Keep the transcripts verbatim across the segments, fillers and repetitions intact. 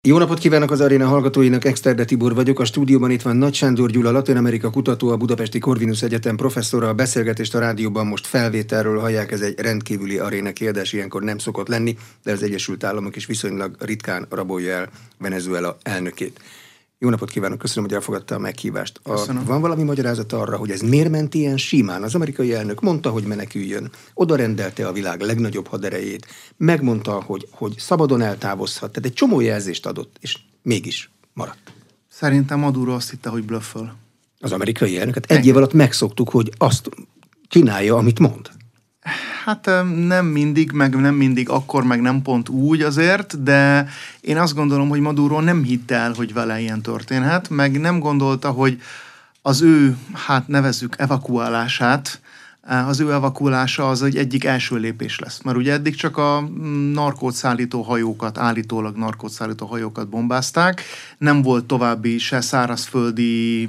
Jó napot kívánok az aréna hallgatóinak, Exterde Tibor vagyok. A stúdióban itt van Nagy Sándor Gyula, Latin-Amerika kutató, a Budapesti Corvinus Egyetem professzora. A beszélgetést a rádióban most felvételről hallják, ez egy rendkívüli aréna kiadás, ilyenkor nem szokott lenni, de az Egyesült Államok is viszonylag ritkán rabolja el Venezuela elnökét. Jó napot kívánok, köszönöm, hogy elfogadta a meghívást. A, van valami magyarázat arra, hogy ez miért ment ilyen simán? Az amerikai elnök mondta, hogy meneküljön, oda rendelte a világ legnagyobb haderejét, megmondta, hogy, hogy szabadon eltávozhat, tehát egy csomó jelzést adott, és mégis maradt. Szerintem Maduro azt hitte, hogy blöfföl. Az amerikai elnöket egy év alatt megszoktuk, hogy azt csinálja, amit mond. Hát nem mindig, meg nem mindig akkor, meg nem pont úgy azért, de én azt gondolom, hogy Maduro nem hitte el, hogy vele ilyen történhet, meg nem gondolta, hogy az ő, hát nevezzük evakuálását, az ő evakuálása az egy egyik első lépés lesz. Mert ugye eddig csak a narkótszállító hajókat, állítólag narkótszállító hajókat bombázták, nem volt további se szárazföldi,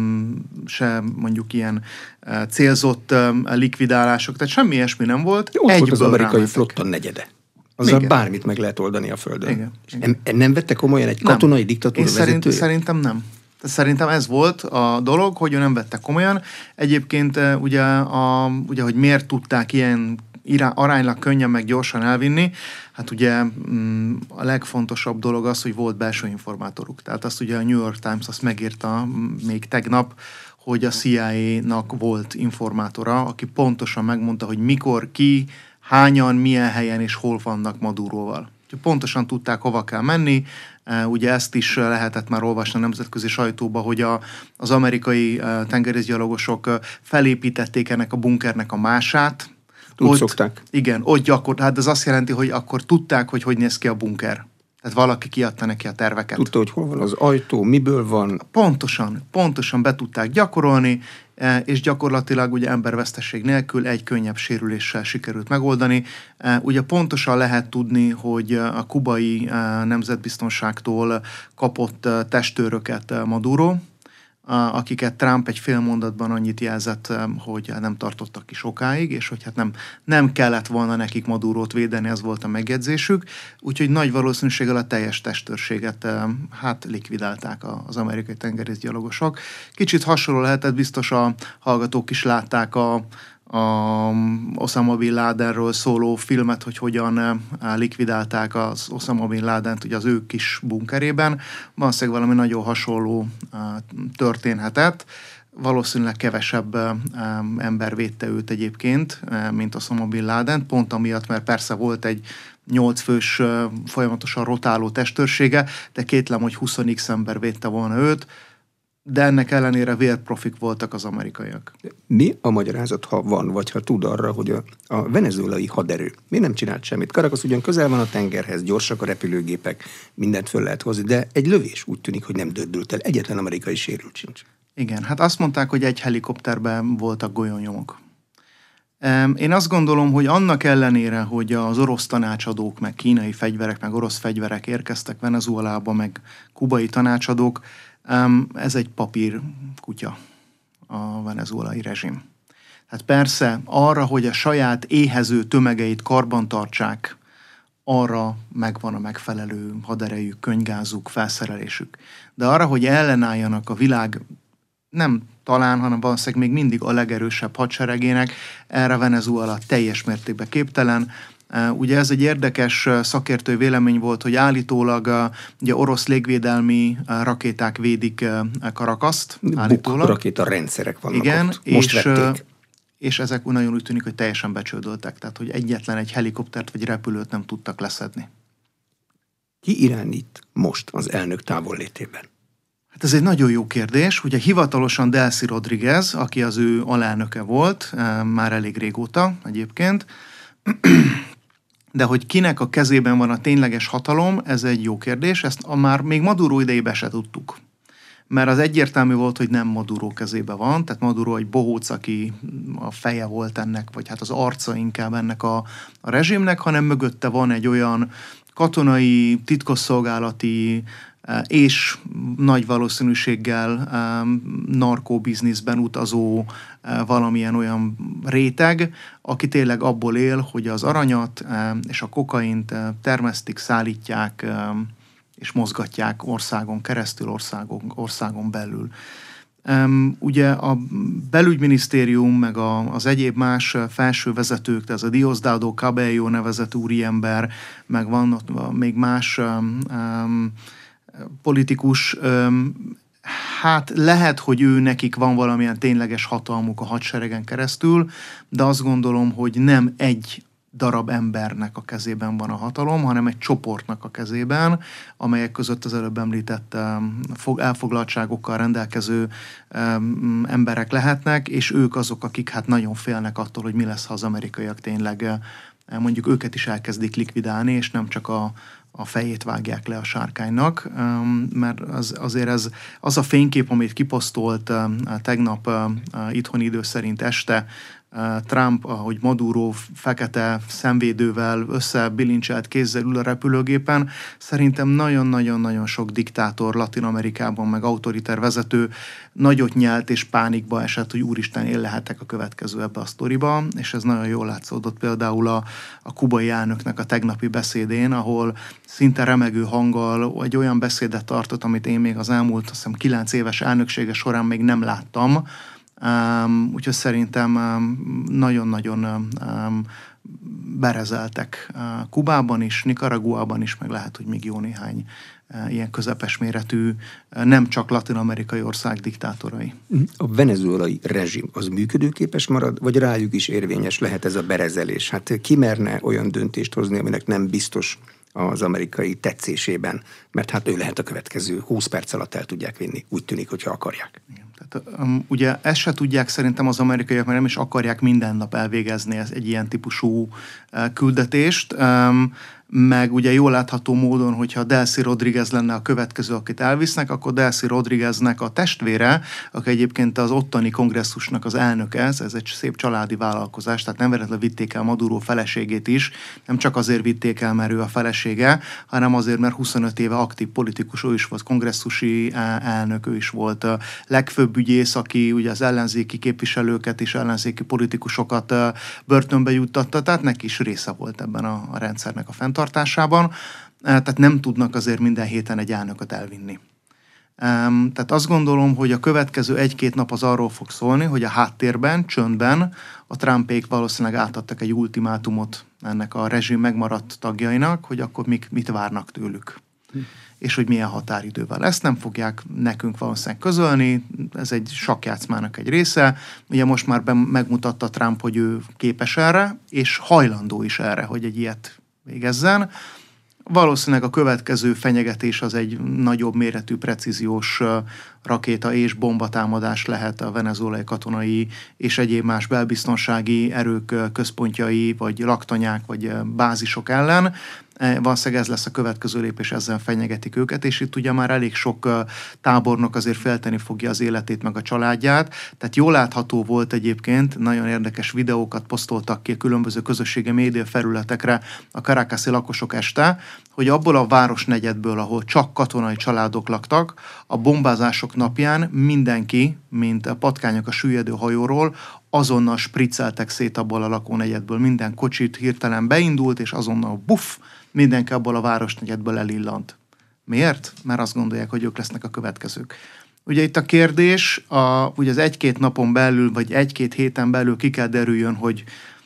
se mondjuk ilyen célzott likvidálások, tehát semmi ilyesmi nem volt. Jó, ott volt az amerikai flotta negyede. Azzal igen. Bármit meg lehet oldani a földön. Igen, igen. Nem, nem vette komolyan egy katonai nem. diktatúra vezetője? Szerint, szerintem nem. Szerintem ez volt a dolog, hogy ő nem vette komolyan. Egyébként ugye, a, ugye hogy miért tudták ilyen irá, aránylag könnyen meg gyorsan elvinni, hát ugye a legfontosabb dolog az, hogy volt belső informátoruk. Tehát azt ugye a New York Times azt megírta még tegnap, hogy a C I A-nak volt informátora, aki pontosan megmondta, hogy mikor, ki, hányan, milyen helyen és hol vannak Maduróval. Pontosan tudták, hova kell menni. Ugye ezt is lehetett már olvasni a nemzetközi sajtóba, hogy a, az amerikai tengerészgyalogosok felépítették ennek a bunkernek a mását. Úgy ott, szokták. Igen, ott gyakor, hát ez azt jelenti, hogy akkor tudták, hogy hogy néz ki a bunker. Tehát valaki kiadta neki a terveket. Tudta, hogy hol van az ajtó, miből van. Pontosan, pontosan be tudták gyakorolni, és gyakorlatilag ugye embervesztesség nélkül egy könnyebb sérüléssel sikerült megoldani. Ugye pontosan lehet tudni, hogy a kubai nemzetbiztonságtól kapott testőröket Maduro, akiket Trump egy fél mondatban annyit jelzett, hogy nem tartottak ki sokáig, és hogy hát nem, nem kellett volna nekik Madurót védeni, ez volt a megjegyzésük. Úgyhogy nagy valószínűséggel a teljes testőrséget hát likvidálták az amerikai tengerészgyalogosok. Kicsit hasonló lehetett, biztos a hallgatók is látták a a Osama Bin Ladenről szóló filmet, hogy hogyan likvidálták az Osama Bin Ladent ugye az ő kis bunkerében. Valószínűleg valami nagyon hasonló történhetett. Valószínűleg kevesebb ember védte őt egyébként, mint Osama Bin Laden, pont amiatt, mert persze volt egy nyolc fős folyamatosan rotáló testőrsége, de kétlem, hogy húsz x ember védte volna őt, de ennek ellenére vérprofik voltak az amerikaiak. Mi a magyarázat, ha van, vagy ha tud arra, hogy a, a venezuelai haderő mi nem csinált semmit? Caracas ugyan közel van a tengerhez, gyorsak a repülőgépek, mindent föl lehet hozni, de egy lövés úgy tűnik, hogy nem dördült el. Egyetlen amerikai sérült sincs. Igen, hát azt mondták, hogy egy helikopterben voltak golyónyomok. Én azt gondolom, hogy annak ellenére, hogy az orosz tanácsadók, meg kínai fegyverek, meg orosz fegyverek érkeztek Venezuelába, meg kubai tanácsadók, ez egy papír kutya, a venezuelai rezsim. Hát persze arra, hogy a saját éhező tömegeit karbantartsák, arra megvan a megfelelő haderejük, könygázuk, felszerelésük. De arra, hogy ellenálljanak a világ nem talán, hanem valószínűleg még mindig a legerősebb hadseregének, erre Venezuela teljes mértékben képtelen. Ugye ez egy érdekes szakértő vélemény volt, hogy állítólag ugye orosz légvédelmi rakéták védik Caracast. Buk rakéta rendszerek vannak. Igen, ott. Most és, vették. És ezek nagyon úgy tűnik, hogy teljesen becsődöltek, tehát hogy egyetlen egy helikoptert vagy repülőt nem tudtak leszedni. Ki irányít most az elnök távollétében? Hát ez egy nagyon jó kérdés. Ugye hivatalosan Delcy Rodriguez, aki az ő alelnöke volt, már elég régóta egyébként, de hogy kinek a kezében van a tényleges hatalom, ez egy jó kérdés, ezt a már még Maduro idejében se tudtuk. Mert az egyértelmű volt, hogy nem Maduro kezében van, tehát Maduro egy bohóc, aki a feje volt ennek, vagy hát az arca inkább ennek a, a rezsimnek, hanem mögötte van egy olyan katonai, titkosszolgálati és nagy valószínűséggel narkóbizniszben utazó valamilyen olyan réteg, aki tényleg abból él, hogy az aranyat és a kokaint termesztik, szállítják és mozgatják országon keresztül, országon, országon belül. Um, ugye a belügyminisztérium, meg a, az egyéb más felső vezetők, tehát az a Diosdado Cabello nevezett úriember, meg van ott még más um, um, politikus, um, hát lehet, hogy ő nekik van valamilyen tényleges hatalmuk a hadseregen keresztül, de azt gondolom, hogy nem egy darab embernek a kezében van a hatalom, hanem egy csoportnak a kezében, amelyek között az előbb említett um, elfoglaltságokkal rendelkező um, emberek lehetnek, és ők azok, akik hát nagyon félnek attól, hogy mi lesz, ha az amerikaiak tényleg uh, mondjuk őket is elkezdik likvidálni, és nem csak a a fejét vágják le a sárkánynak, mert az, azért ez, az a fénykép, amit kiposztolt tegnap itthoni idő szerint este Trump, ahogy Maduro fekete szemvédővel összebilincselt kézzel ül a repülőgépen, szerintem nagyon-nagyon-nagyon sok diktátor Latin-Amerikában, meg autoriter vezető nagyot nyelt és pánikba esett, hogy úristen, én lehetek a következő ebbe a sztoriba, és ez nagyon jól látszódott például a, a kubai elnöknek a tegnapi beszédén, ahol szinte remegő hanggal egy olyan beszédet tartott, amit én még az elmúlt, azt hiszem, kilenc éves elnöksége során még nem láttam. Um, úgyhogy szerintem um, nagyon-nagyon um, berezeltek uh, Kubában is, Nicaraguában is, meg lehet, hogy még jó néhány uh, ilyen közepes méretű, uh, nem csak latin-amerikai ország diktátorai. A venezuelai rezsim az működőképes marad, vagy rájuk is érvényes lehet ez a berezelés? Hát ki merne olyan döntést hozni, aminek nem biztos az amerikai tetszésében, mert hát ő lehet a következő húsz perc alatt el tudják vinni, úgy tűnik, hogyha akarják. Igen. Tehát, um, ugye ezt se tudják szerintem az amerikaiak, mert nem is akarják minden nap elvégezni egy ilyen típusú uh, küldetést, um, meg ugye jól látható módon, hogyha Delcy Rodriguez lenne a következő, akit elvisznek, akkor Delcy Rodrigueznek a testvére, aki egyébként az ottani kongresszusnak az elnöke, ez egy szép családi vállalkozás, tehát nem véletlenül vitték el Maduro feleségét is, nem csak azért vitték el, mert ő a felesége, hanem azért, mert huszonöt éve aktív politikus, ő is volt kongresszusi elnök, ő is volt a legfőbb ügyész, aki ugye az ellenzéki képviselőket és ellenzéki politikusokat börtönbe juttatta, tehát neki is része volt ebben a, a rendszernek a fenntartásában, tehát nem tudnak azért minden héten egy elnököt elvinni. Tehát azt gondolom, hogy a következő egy-két nap az arról fog szólni, hogy a háttérben, csöndben a Trumpék valószínűleg átadtak egy ultimátumot ennek a rezsim megmaradt tagjainak, hogy akkor mik, mit várnak tőlük. Hm. És hogy milyen határidővel. Ezt nem fogják nekünk valószínűleg közölni, ez egy sakkjátszmának egy része. Ugye most már megmutatta Trump, hogy ő képes erre, és hajlandó is erre, hogy egy ilyet végezzen. Valószínűleg a következő fenyegetés az egy nagyobb méretű precíziós rakéta és bombatámadás lehet a venezuelai katonai és egyéb más belbiztonsági erők központjai, vagy laktanyák, vagy bázisok ellen. Valószínűleg ez lesz a következő lépés, ezzel fenyegetik őket, és itt ugye már elég sok tábornok azért félteni fogja az életét meg a családját. Tehát jól látható volt egyébként, nagyon érdekes videókat posztoltak ki a különböző közösségi média felületekre a caracasi lakosok este, hogy abból a városnegyedből, ahol csak katonai családok laktak, a bombázások napján mindenki, mint a patkányok a süllyedő hajóról, azonnal spricceltek szét abból a lakónegyedből. Minden kocsit hirtelen beindult, és azonnal buff, mindenki abból a városnegyedből elillant. Miért? Mert azt gondolják, hogy ők lesznek a következők. Ugye itt a kérdés, a, ugye az egy-két napon belül, vagy egy-két héten belül ki kell derüljön, hogy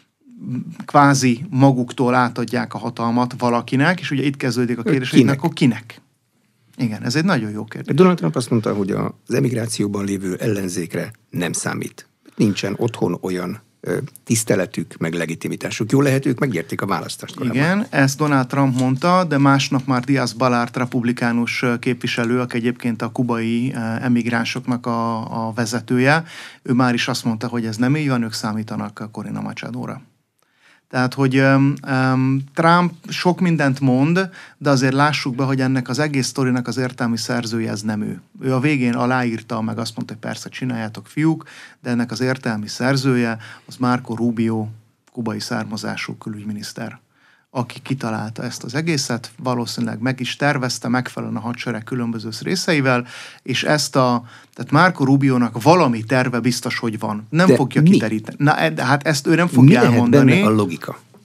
kvázi maguktól átadják a hatalmat valakinek, és ugye itt kezdődik a kérdés, hogy akkor kinek? Igen, ez egy nagyon jó kérdés. Donald Trump azt mondta, hogy az emigrációban lévő ellenzékre nem számít. Nincsen otthon olyan ö, tiszteletük, meg legitimitásuk. Jól lehet, ők megnyerték a választást korábban. Igen, ezt Donald Trump mondta, de másnap már Díaz Balart republikánus képviselő, aki egyébként a kubai emigránsoknak a, a vezetője, ő már is azt mondta, hogy ez nem így van, ők számítanak Corina Machadóra. Tehát, hogy um, Trump sok mindent mond, de azért lássuk be, hogy ennek az egész sztorinak az értelmi szerzője ez nem ő. Ő a végén aláírta, meg azt mondta, hogy persze csináljátok, fiúk, de ennek az értelmi szerzője az Marco Rubio, kubai származású külügyminiszter, aki kitalálta ezt az egészet, valószínűleg meg is tervezte megfelelően a hadsereg különböző részeivel, és ezt a, tehát Marco Rubiónak valami terve biztos, hogy van. Nem de fogja mi? Kiteríteni. Na, de hát ezt ő nem fogja mi elmondani. Mi lehet benne a logika?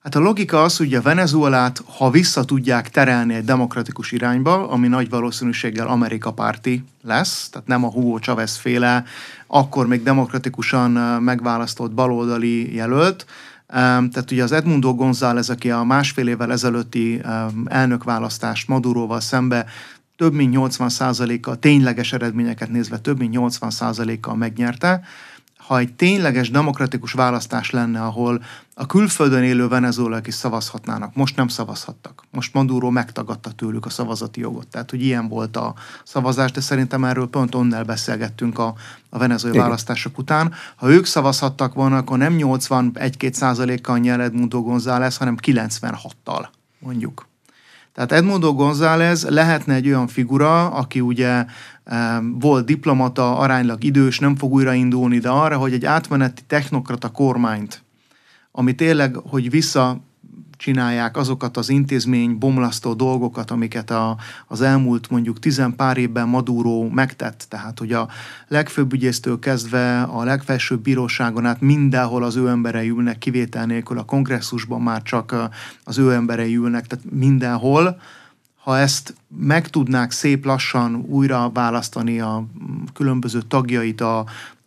Hát a logika az, hogy a Venezuelát, ha vissza tudják terelni egy demokratikus irányba, ami nagy valószínűséggel Amerika párti lesz, tehát nem a Hugo Chávez féle, akkor még demokratikusan megválasztott baloldali jelölt. Tehát ugye az Edmundo González, aki a másfél évvel ezelőtti elnökválasztást Maduróval szembe több mint nyolcvan százalékkal, tényleges eredményeket nézve több mint nyolcvan százalékkal megnyerte. Ha egy tényleges demokratikus választás lenne, ahol a külföldön élő venezuelaiak is szavazhatnának, most nem szavazhattak. Most Maduro megtagadta tőlük a szavazati jogot. Tehát, hogy ilyen volt a szavazás, de szerintem erről pont onnel beszélgettünk a, a venezuelai választások után. Ha ők szavazhattak volna, akkor nem nyolcvanegy-két százalékkal nyer Edmundo González, hanem kilencvenhattal mondjuk. Tehát Edmundo González lehetne egy olyan figura, aki ugye e, volt diplomata, aránylag idős, nem fog újraindulni, de arra, hogy egy átmeneti technokrata kormányt, ami tényleg, hogy visszacsinálják azokat az intézmény bomlasztó dolgokat, amiket a, az elmúlt mondjuk tizen pár évben Maduro megtett. Tehát, hogy a legfőbb ügyésztől kezdve a legfelsőbb bíróságon át mindenhol az ő emberei ülnek, kivétel nélkül a kongresszusban már csak az ő emberei ülnek, tehát mindenhol. Ha ezt meg tudnák szép lassan újra választani a különböző tagjait a,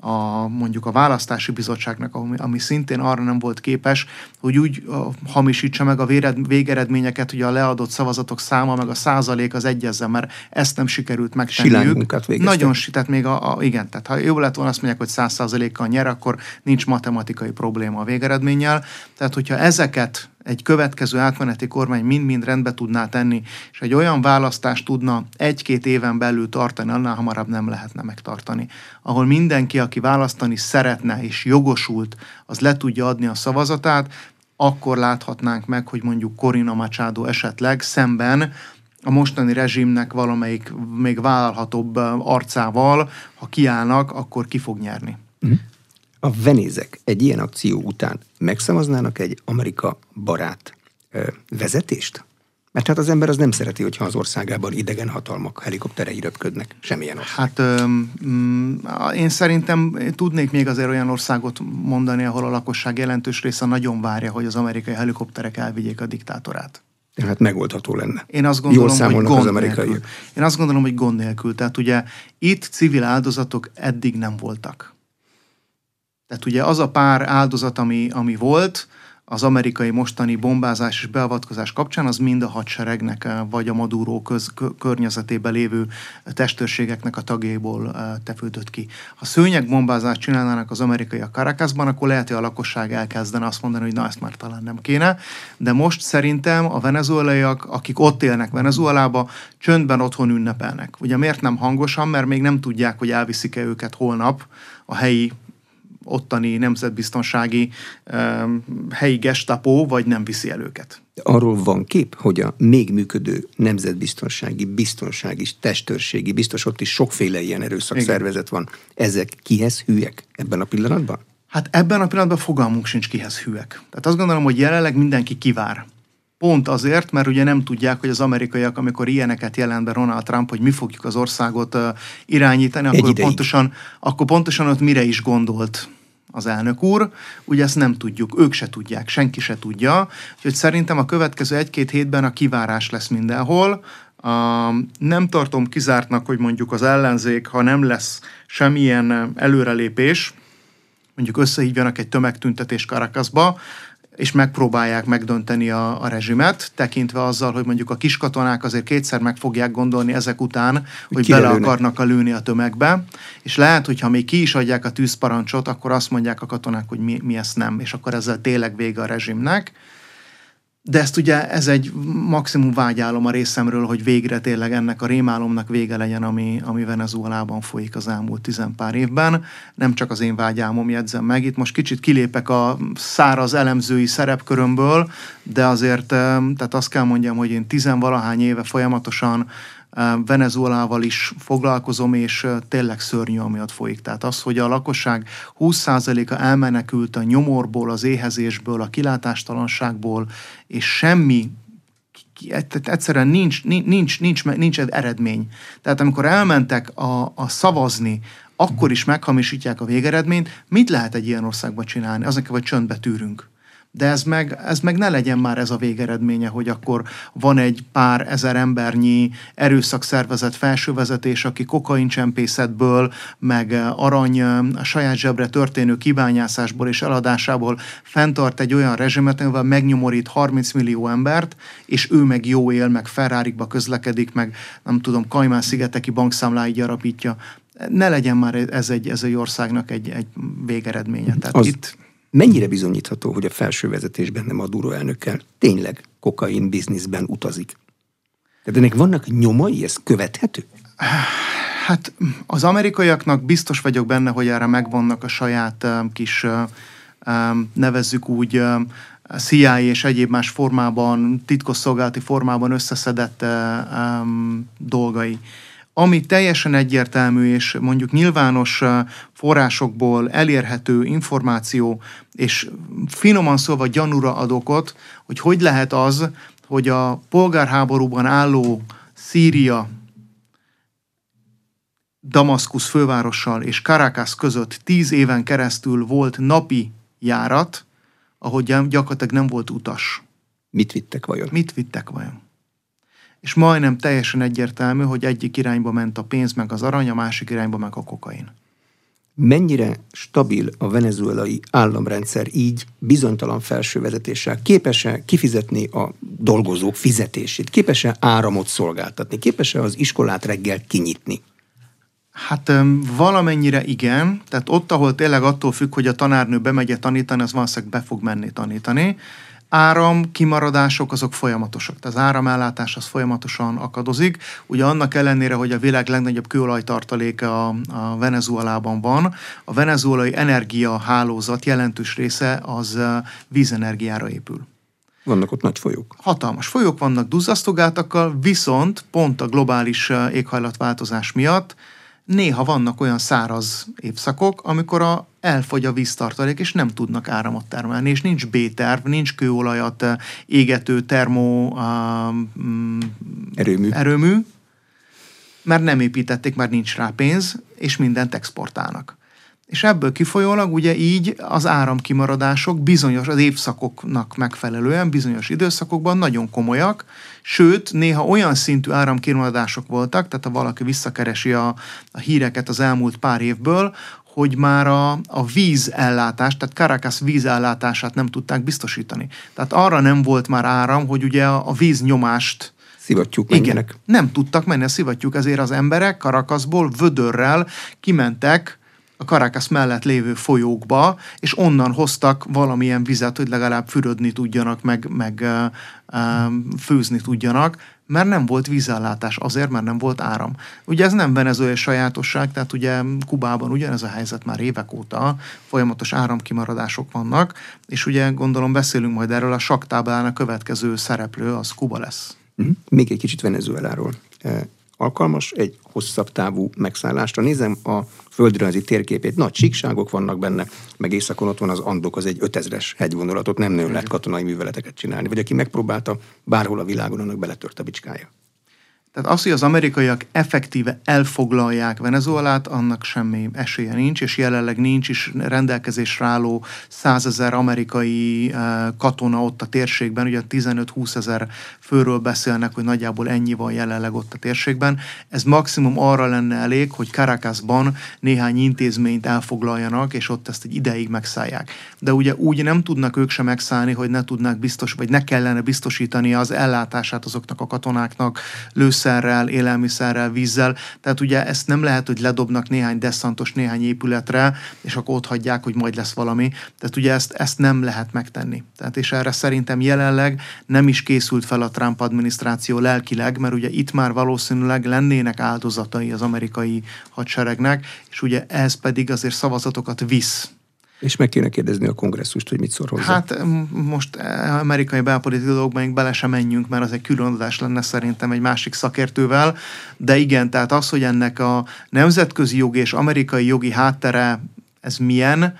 a mondjuk a választási bizottságnak, ami, ami szintén arra nem volt képes, hogy úgy uh, hamisítsa meg a véred, végeredményeket, hogy a leadott szavazatok száma meg a százalék az egyezzen, mert ezt nem sikerült megtenniük. Nagyon, tehát még a, a, igen, tehát ha jó lett volna azt mondják, hogy száz százalékkal nyer, akkor nincs matematikai probléma a végeredménnyel. Tehát, hogyha ezeket egy következő átmeneti kormány mind-mind rendbe tudná tenni, és egy olyan választást tudna egy-két éven belül tartani, annál hamarabb nem lehetne megtartani. Ahol mindenki, aki választani szeretne és jogosult, az le tudja adni a szavazatát, akkor láthatnánk meg, hogy mondjuk Corina Machado esetleg szemben a mostani rezsimnek valamelyik még vállalhatóbb arcával, ha kiállnak, akkor ki fog nyerni. A venézek egy ilyen akció után megszavaznának egy Amerika barát ö, vezetést? Mert hát az ember az nem szereti, hogyha az országában idegen hatalmak helikopterei röpködnek. Semmilyen ország. Hát ö, mm, én szerintem tudnék még azért olyan országot mondani, ahol a lakosság jelentős része nagyon várja, hogy az amerikai helikopterek elvigyék a diktátorát. Tehát megoldható lenne. Én azt gondolom, Jól számolnak hogy az gond amerikai. nélkül. Én azt gondolom, hogy gond nélkül. Tehát ugye itt civil áldozatok eddig nem voltak. Tehát ugye az a pár áldozat, ami, ami volt, az amerikai mostani bombázás és beavatkozás kapcsán, az mind a hadseregnek, vagy a Maduro köz, környezetében lévő testőrségeknek a tagjaiból tevődött ki. Ha szőnyegbombázást csinálnának az amerikaiak Caracasban, akkor lehet, hogy a lakosság elkezdene azt mondani, hogy na, ezt már talán nem kéne. De most szerintem a venezuelaiak, akik ott élnek Venezuelába, csöndben otthon ünnepelnek. Ugye miért nem hangosan? Mert még nem tudják, hogy elviszik-e őket holnap a helyi ottani nemzetbiztonsági um, helyi gestapo, vagy nem viszi el őket. Arról van kép, hogy a még működő nemzetbiztonsági, biztonsági, testőrségi, biztos ott is sokféle ilyen erőszakszervezet van. Ezek kihez hülyek ebben a pillanatban? Hát ebben a pillanatban fogalmunk sincs kihez hülyek. Tehát azt gondolom, hogy jelenleg mindenki kivár. Pont azért, mert ugye nem tudják, hogy az amerikaiak, amikor ilyeneket jelent be Donald Trump, hogy mi fogjuk az országot uh, irányítani, akkor pontosan, akkor pontosan ott mire is gondolt az elnök úr. Ugye ezt nem tudjuk, ők se tudják, senki se tudja. Úgyhogy szerintem a következő egy-két hétben a kivárás lesz mindenhol. Uh, nem tartom kizártnak, hogy mondjuk az ellenzék, ha nem lesz semmilyen előrelépés, mondjuk összehívjanak egy tömegtüntetés Caracasba, és megpróbálják megdönteni a, a rezsimet, tekintve azzal, hogy mondjuk a kiskatonák azért kétszer meg fogják gondolni ezek után, hogy bele akarnak a lőni a tömegbe, és lehet, hogyha még ki is adják a tűzparancsot, akkor azt mondják a katonák, hogy mi, mi ezt nem, és akkor ezzel tényleg vége a rezsimnek. De ezt ugye, ez egy maximum vágyálom a részemről, hogy végre tényleg ennek a rémálomnak vége legyen, ami, ami Venezuelában folyik az elmúlt tizenpár évben. Nem csak az én vágyálmom, jegyzem meg. Itt most kicsit kilépek a száraz elemzői szerepkörömből, de azért, tehát azt kell mondjam, hogy én tizenvalahány éve folyamatosan Venezuelával is foglalkozom, és tényleg szörnyű, ami ott folyik. Tehát az, hogy a lakosság húsz százaléka elmenekült a nyomorból, az éhezésből, a kilátástalanságból, és semmi, egyszerűen nincs, nincs, nincs, nincs eredmény. Tehát amikor elmentek a, a szavazni, akkor is meghamisítják a végeredményt, mit lehet egy ilyen országban csinálni? Azon kell, hogy csöndbe tűrünk. De ez meg, ez meg ne legyen már ez a végeredménye, hogy akkor van egy pár ezer embernyi erőszakszervezet felsővezetés, aki kokaincsempészetből, meg arany a saját zsebre történő kibányászásból és eladásából fenntart egy olyan rezsimet, amivel megnyomorít harminc millió embert, és ő meg jó él, meg Ferrarikba közlekedik, meg nem tudom, Kajmán-szigeteki bankszámláit gyarapítja. Ne legyen már ez egy, ez egy országnak egy, egy végeredménye. Tehát az itt... mennyire bizonyítható, hogy a felső vezetésben nem Maduro elnökkel tényleg kokain bizniszben utazik? Tehát ennek vannak nyomai, ez követhető? Hát az amerikaiaknak biztos vagyok benne, hogy erre megvannak a saját um, kis, uh, um, nevezzük úgy, um, C I A és egyéb más formában, titkosszolgálati formában összeszedett uh, um, dolgai. Ami teljesen egyértelmű és mondjuk nyilvános forrásokból elérhető információ, és finoman szólva gyanúra ad okot, hogy hogy lehet az, hogy a polgárháborúban álló Szíria, Damaszkusz fővárossal és Caracas között tíz éven keresztül volt napi járat, ahogy gyakorlatilag nem volt utas. Mit vittek vajon? Mit vittek vajon? És majdnem teljesen egyértelmű, hogy egyik irányba ment a pénz meg az arany, a másik irányba meg a kokain. Mennyire stabil a venezuelai államrendszer így bizonytalan felső vezetéssel? Képes-e kifizetni a dolgozók fizetését? Képes-e áramot szolgáltatni? Képes-e az iskolát reggel kinyitni? Hát valamennyire igen, tehát ott, ahol tényleg attól függ, hogy a tanárnő bemegy tanítani, az valószínűleg be fog menni tanítani. Áram kimaradások azok folyamatosak. Tehát az áramellátás az folyamatosan akadozik. Ugye annak ellenére, hogy a világ legnagyobb kőolajtartaléka a, a Venezuelában van, a venezuelai energiahálózat jelentős része az vízenergiára épül. Vannak ott nagy folyók. Hatalmas folyók vannak duzzasztogátakkal, viszont pont a globális éghajlatváltozás miatt néha vannak olyan száraz évszakok, amikor a, elfogy a víztartalék, és nem tudnak áramot termelni, és nincs B-terv, nincs kőolajat égető termó uh, erőmű. erőmű, mert nem építették, mert nincs rá pénz, és mindent exportálnak. És ebből kifolyólag ugye így az áramkimaradások bizonyos, az évszakoknak megfelelően bizonyos időszakokban nagyon komolyak, sőt, néha olyan szintű áramkimaradások voltak, tehát ha valaki visszakeresi a, a híreket az elmúlt pár évből, hogy már a, a vízellátást, tehát Caracas vízellátását nem tudták biztosítani. Tehát arra nem volt már áram, hogy ugye a, a víznyomást szivattyúk menjenek. Igen, nem tudtak menni a szivattyúk, ezért az emberek Caracasból vödörrel kimentek a Caracas mellett lévő folyókba, és onnan hoztak valamilyen vizet, hogy legalább fürödni tudjanak, meg, meg uh, uh, főzni tudjanak, mert nem volt vízellátás, azért, mert nem volt áram. Ugye ez nem venezuelai sajátosság, tehát ugye Kubában ugyanez a helyzet már évek óta, folyamatos áramkimaradások vannak, és ugye gondolom beszélünk majd erről, a sakktáblán a következő szereplő az Kuba lesz. Uh-huh. Még egy kicsit Venezueláról. Alkalmas egy hosszabb távú megszállásra. Nézem a földrajzi térképét, nagy síkságok vannak benne, meg északon ott van az Andok, az egy ötezres hegyvonulatot, nem nagyon lehet katonai műveleteket csinálni. Vagy aki megpróbálta, bárhol a világon, annak beletört a bicskája. Tehát az, hogy az amerikaiak effektíve elfoglalják Venezuelát, annak semmi esélye nincs, és jelenleg nincs is rendelkezésre álló százezer amerikai katona ott a térségben, ugye tizenöt-húszezer főről beszélnek, hogy nagyjából ennyi van jelenleg ott a térségben. Ez maximum arra lenne elég, hogy Caracasban néhány intézményt elfoglaljanak, és ott ezt egy ideig megszállják. De ugye úgy nem tudnak ők sem megszállni, hogy ne tudnák biztos, vagy ne kellene biztosítani az ellátását azoknak a katonáknak lőszerrel, élelmiszerrel, vízzel. Tehát ugye ezt nem lehet, hogy ledobnak néhány desszantos néhány épületre, és akkor ott hagyják, hogy majd lesz valami. Tehát ugye ezt, ezt nem lehet megtenni. Tehát és erre szerintem jelenleg nem is készült fel a Trump adminisztráció lelkileg, mert ugye itt már valószínűleg lennének áldozatai az amerikai hadseregnek, és ugye ez pedig azért szavazatokat visz. És meg kéne kérdezni a kongresszust, hogy mit szól hozzá. Hát most amerikai belpolitikai dolgokban még bele sem menjünk, mert az egy külön adás lenne szerintem egy másik szakértővel, de igen, tehát az, hogy ennek a nemzetközi jogi és amerikai jogi háttere, ez milyen,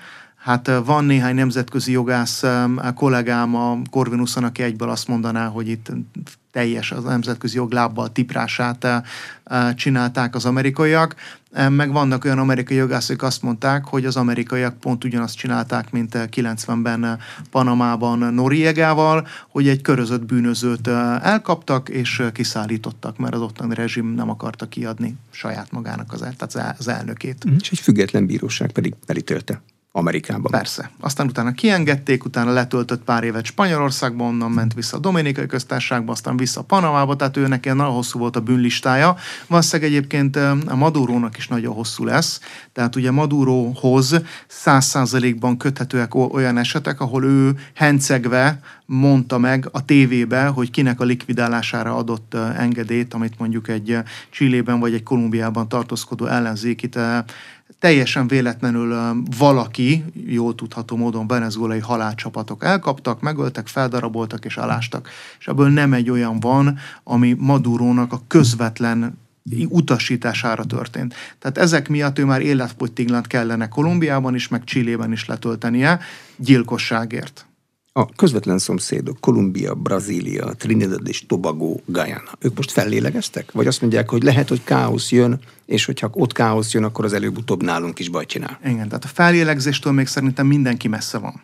Hát van néhány nemzetközi jogász kollégám a Corvinuson, aki egyből azt mondaná, hogy itt teljes az nemzetközi jog lábbal tiprását csinálták az amerikaiak. Meg vannak olyan amerikai jogászok, akik azt mondták, hogy az amerikaiak pont ugyanazt csinálták, mint kilencvenben Panamában Noriegával, hogy egy körözött bűnözőt elkaptak és kiszállítottak, mert az ottani rezsim nem akarta kiadni saját magának az, tehát az elnökét. És egy független bíróság pedig elítélte Amerikában. Persze. Aztán utána kiengedték, utána letöltött pár évet Spanyolországban, onnan ment vissza a Dominikai Köztársaságba, aztán vissza Panamába, tehát ő neki nagyon hosszú volt a bűnlistája. Valószínűleg egyébként a Madurónak is nagyon hosszú lesz, tehát ugye Maduróhoz száz százalékban köthetőek olyan esetek, ahol ő hencegve mondta meg a tévébe, hogy kinek a likvidálására adott engedélyt, amit mondjuk egy Chilében vagy egy Kolumbiában tartózkodó ellenzékit teljesen véletlenül valaki, jól tudható módon venezuelai halálcsapatok elkaptak, megöltek, feldaraboltak és alástak. És ebből nem egy olyan van, ami Madurónak a közvetlen utasítására történt. Tehát ezek miatt ő már életfogytiglant kellene Kolumbiában is, meg Chilében is letöltenie gyilkosságért. A közvetlen szomszédok, Kolumbia, Brazília, Trinidad és Tobago, Guyana, ők most fellélegeztek? Vagy azt mondják, hogy lehet, hogy káosz jön, és hogyha ott káosz jön, akkor az előbb-utóbb nálunk is bajt csinál? Igen, tehát a fellélegzéstől még szerintem mindenki messze van.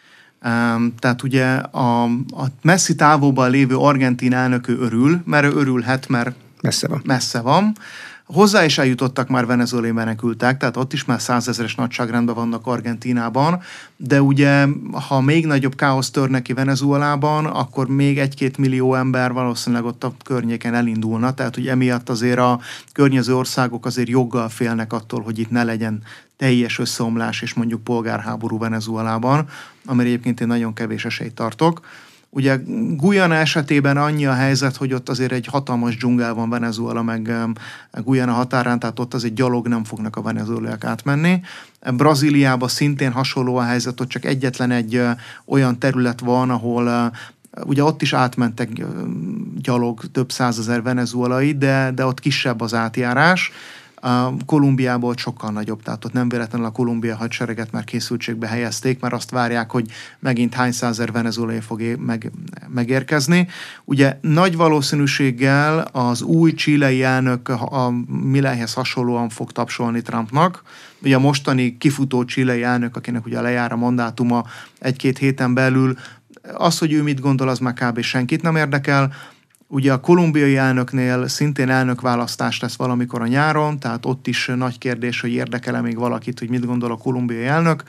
Um, tehát ugye a, a messzi távolban lévő argentin elnök ő örül, mert ő örülhet, mert messze van. Messze van. Hozzá is eljutottak már venezuelai menekültek, tehát ott is már százezeres nagyságrendben vannak Argentínában, de ugye, ha még nagyobb káosz törne ki Venezuelában, akkor még egy-két millió ember valószínűleg ott a környéken elindulna, tehát hogy emiatt azért a környező országok azért joggal félnek attól, hogy itt ne legyen teljes összeomlás és mondjuk polgárháború Venezuelában, amire egyébként én nagyon kevés esélyt tartok. Ugye Guyana esetében annyi a helyzet, hogy ott azért egy hatalmas dzsungel van Venezuela meg Guyana határán, tehát ott azért gyalog nem fognak a venezuelaiak átmenni. Brazíliában szintén hasonló a helyzet, ott csak egyetlen egy olyan terület van, ahol ugye ott is átmentek gyalog több százezer venezuelai, de, de ott kisebb az átjárás. A Kolumbiából sokkal nagyobb, tehát ott nem véletlenül a Kolumbia hadsereget már készültségbe helyezték, mert azt várják, hogy megint hány százer venezuelai fog é- meg, megérkezni. Ugye nagy valószínűséggel az új chilei elnök a Milleihez hasonlóan fog tapsolni Trumpnak. Ugye a mostani kifutó chilei elnök, akinek ugye lejár a mandátuma egy-két héten belül, az, hogy ő mit gondol, az már kb. Senkit nem érdekel. Ugye a kolumbiai elnöknél szintén elnökválasztás lesz valamikor a nyáron, tehát ott is nagy kérdés, hogy érdekel-e még valakit, hogy mit gondol a kolumbiai elnök.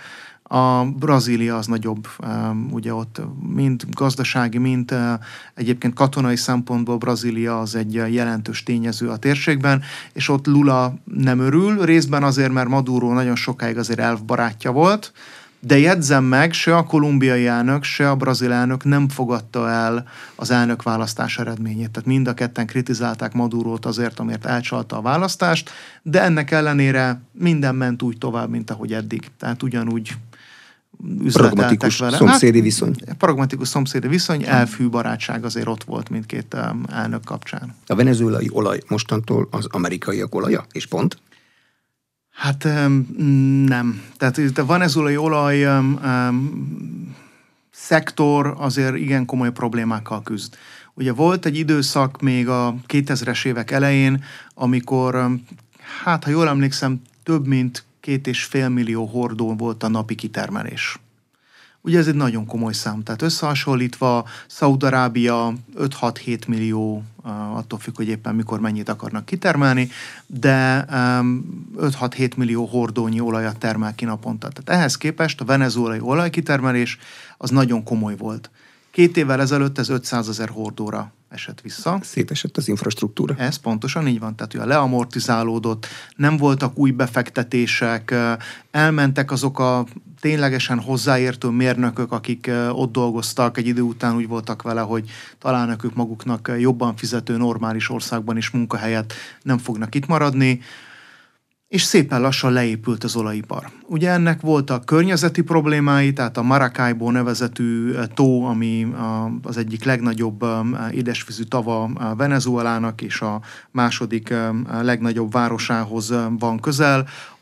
A Brazília az nagyobb, ugye ott mind gazdasági, mind egyébként katonai szempontból Brazília az egy jelentős tényező a térségben, és ott Lula nem örül, részben azért, mert Maduro nagyon sokáig azért elfbarátja volt, de jegyzem meg, se a kolumbiai elnök, se a brazil elnök nem fogadta el az elnökválasztás eredményét. Tehát mind a ketten kritizálták Madurót azért, amért elcsalta a választást, de ennek ellenére minden ment úgy tovább, mint ahogy eddig. Tehát ugyanúgy üzleteltek pragmatikus vele. szomszédi viszony. Hát, pragmatikus szomszédi viszony, elfű barátság azért ott volt mindkét elnök kapcsán. A venezuelai olaj mostantól az amerikaiak olaja, és pont? Hát nem. Tehát a venezuelai olaj um, szektor azért igen komoly problémákkal küzd. Ugye volt egy időszak még a kétezres évek elején, amikor, hát ha jól emlékszem, több mint két és fél millió hordó volt a napi kitermelés. Ugye ez egy nagyon komoly szám. Tehát összehasonlítva Szaúd-Arábia öt-hat-hét millió, attól függ, hogy éppen mikor mennyit akarnak kitermelni, de öt-hat-hét millió hordónyi olajat termel ki naponta. Tehát ehhez képest a venezuelai olajkitermelés az nagyon komoly volt. Két évvel ezelőtt ez ötszázezer hordóra esett vissza. Szétesett az infrastruktúra. Ez pontosan így van, tehát ugye leamortizálódott, nem voltak új befektetések, elmentek azok a ténylegesen hozzáértő mérnökök, akik ott dolgoztak, egy idő után úgy voltak vele, hogy találnak ők maguknak jobban fizető normális országban is munkahelyet, nem fognak itt maradni, és szépen lassan leépült az olajipar. Ugye ennek voltak környezeti problémái, tehát a Maracaibo nevezetű tó, ami az egyik legnagyobb édesvízű tava Venezuelának, és a második legnagyobb városához van közel,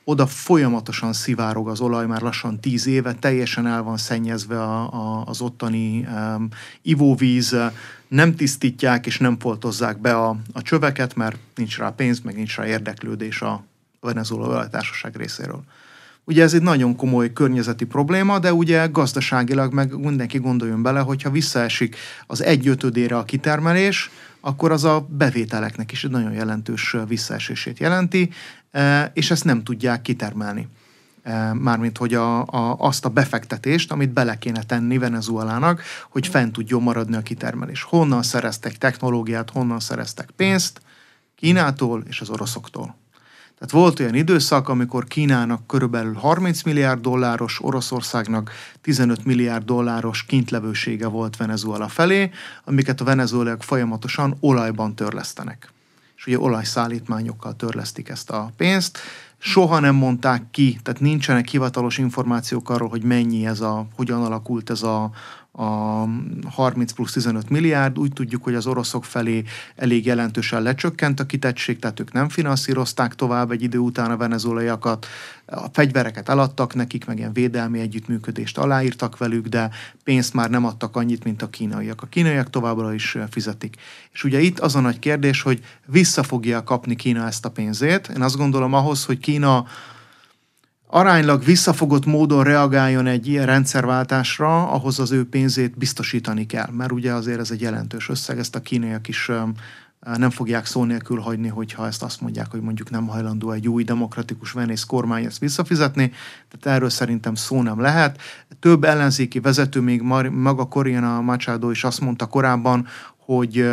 oda folyamatosan szivárog az olaj, már lassan tíz éve, teljesen el van szennyezve a, a, az ottani um, ivóvíz, nem tisztítják és nem foltozzák be a, a csöveket, mert nincs rá pénz, meg nincs rá érdeklődés a Venezuela olajtársaság részéről. Ugye ez egy nagyon komoly környezeti probléma, de ugye gazdaságilag meg mindenki gondoljon bele, hogyha visszaesik az egy ötödére a kitermelés, akkor az a bevételeknek is egy nagyon jelentős visszaesését jelenti, és ezt nem tudják kitermelni. Mármint, hogy a, a, azt a befektetést, amit bele kéne tenni Venezuelának, hogy fent tudjon maradni a kitermelés. Honnan szereztek technológiát, honnan szereztek pénzt? Kínától és az oroszoktól. Tehát volt olyan időszak, amikor Kínának körülbelül harminc milliárd dolláros, Oroszországnak tizenöt milliárd dolláros kintlevősége volt Venezuela felé, amiket a venezuelaiak folyamatosan olajban törlesztenek. És ugye olajszállítmányokkal törlesztik ezt a pénzt. Soha nem mondták ki, tehát nincsenek hivatalos információk arról, hogy mennyi ez a, hogyan alakult ez a, a harminc plusz tizenöt milliárd. Úgy tudjuk, hogy az oroszok felé elég jelentősen lecsökkent a kitettség, tehát ők nem finanszírozták tovább egy idő után a venezuelaiakat. A fegyvereket eladtak nekik, meg ilyen védelmi együttműködést aláírtak velük, de pénzt már nem adtak annyit, mint a kínaiak. A kínaiak továbbra is fizetik. És ugye itt az a nagy kérdés, hogy vissza fogja kapni Kína ezt a pénzét. Én azt gondolom ahhoz, hogy Kína aránylag visszafogott módon reagáljon egy ilyen rendszerváltásra, ahhoz az ő pénzét biztosítani kell. Mert ugye azért ez egy jelentős összeg, ezt a kínaiak is nem fogják szó nélkül hagyni, hogyha ezt azt mondják, hogy mondjuk nem hajlandó egy új demokratikus venész kormány ezt visszafizetni. Tehát erről szerintem szó nem lehet. Több ellenzéki vezető, még maga Corina Machado is azt mondta korábban, hogy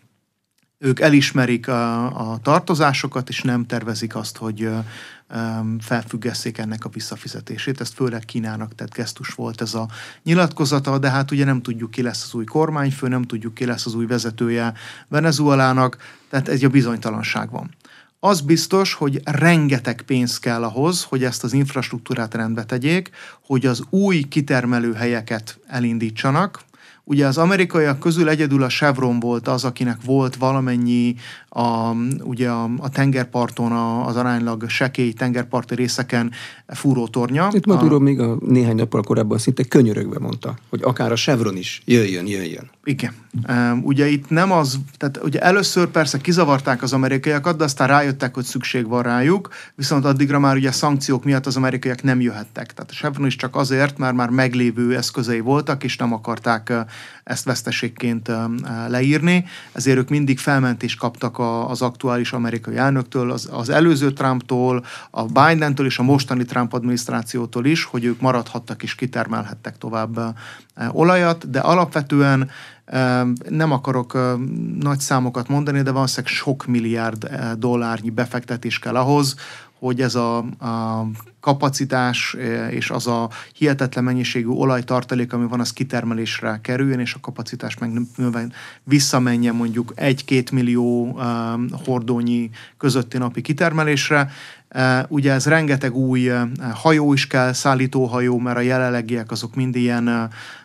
ők elismerik a, a tartozásokat, és nem tervezik azt, hogy felfüggesszék ennek a visszafizetését. Ezt főleg Kínának tett gesztus volt ez a nyilatkozata, de hát ugye nem tudjuk, ki lesz az új kormányfő, nem tudjuk, ki lesz az új vezetője Venezuelának, tehát egy a bizonytalanság van. Az biztos, hogy rengeteg pénz kell ahhoz, hogy ezt az infrastruktúrát rendbe tegyék, hogy az új kitermelő helyeket elindítsanak. Ugye az amerikaiak közül egyedül a Chevron volt az, akinek volt valamennyi a, ugye a, a tengerparton, a, az aránylag sekély tengerparti részeken fúrótornya. Itt Maduro a... még a néhány nappal korábban szinte könyörögve mondta, hogy akár a Chevron is jöjjön, jöjjön. Igen. Ugye itt nem az, tehát ugye először persze kizavarták az amerikaiakat, de aztán rájöttek, hogy szükség van rájuk, viszont addigra már ugye szankciók miatt az amerikaiak nem jöhettek. Tehát a Chevron is csak azért, mert már meglévő eszközei voltak, és nem akarták ezt veszteségként leírni, ezért ők mindig felmentést kaptak az aktuális amerikai elnöktől, az, az előző Trumptól, a Bidentől és a mostani Trump adminisztrációtól is, hogy ők maradhattak és kitermelhettek tovább olajat, de alapvetően nem akarok nagy számokat mondani, de valószínűleg sok milliárd dollárnyi befektetés kell ahhoz, hogy ez a, a kapacitás és az a hihetetlen mennyiségű olajtartalék, ami van, az kitermelésre kerüljön, és a kapacitás meg visszamenjen mondjuk egy-két millió um, hordónyi közötti napi kitermelésre. Uh, ugye ez rengeteg új uh, hajó is kell, szállítóhajó, mert a jelenlegiek azok mind ilyen uh,